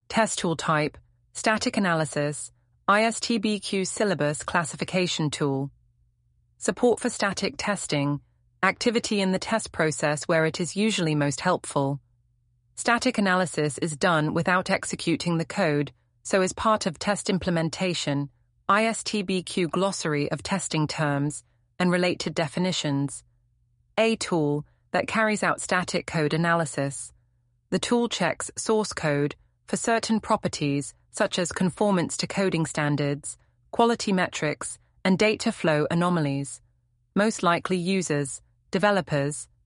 Test tool type, static analysis, ISTBQ syllabus classification tool. Support for static testing, activity in the test process where it is usually most helpful. Static analysis is done without executing the code, so as part of test implementation, ISTBQ glossary of testing terms and related definitions. A tool that carries out static code analysis. The tool checks source code for certain properties such as conformance to coding standards, quality metrics, and data flow anomalies. Most likely users, developers,